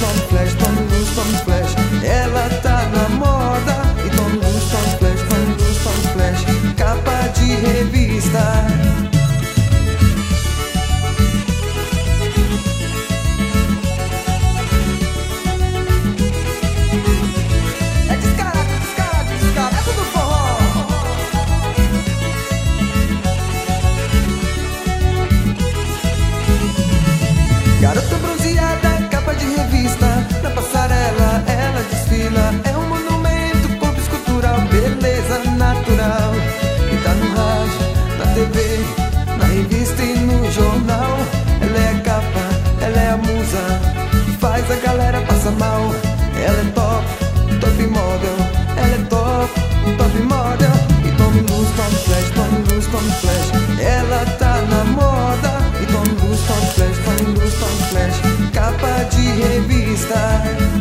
tome luz, tome flash. Ela tá na moda. E tome luz, tome flash, tome luz, tome flash. Capa de revista. Garota bronzeada, capa de revista. Na passarela ela desfila. É um monumento, corpo escultural, beleza natural. E tá no rádio, na TV, na revista e no jornal. Ela é a capa, ela é a musa, faz a galera passar mal. Ela é top, top model. Ela é top, top model. E tome luz, tome flash, tome luz, tome flash. Ela tá na moda. E tome luz, tome flash, tome luz, tome flash. Capa de revista.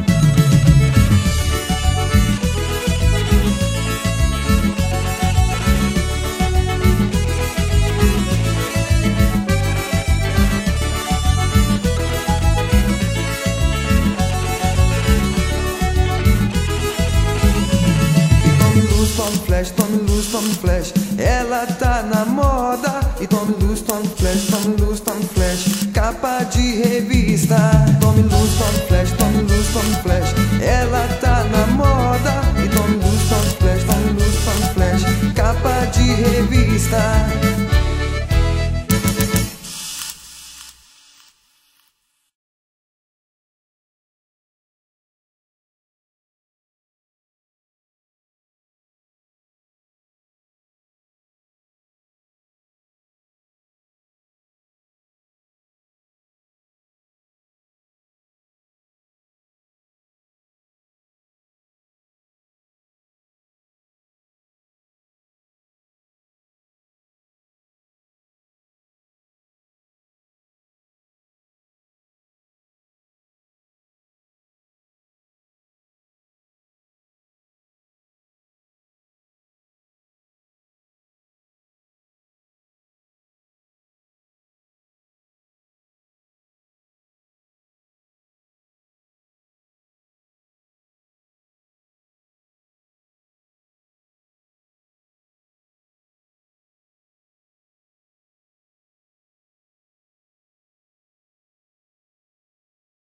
Tome flash, tome luz, tome flash. Ela tá na moda. E tome luz, tome flash, tome luz, tome flash. Capa de revista.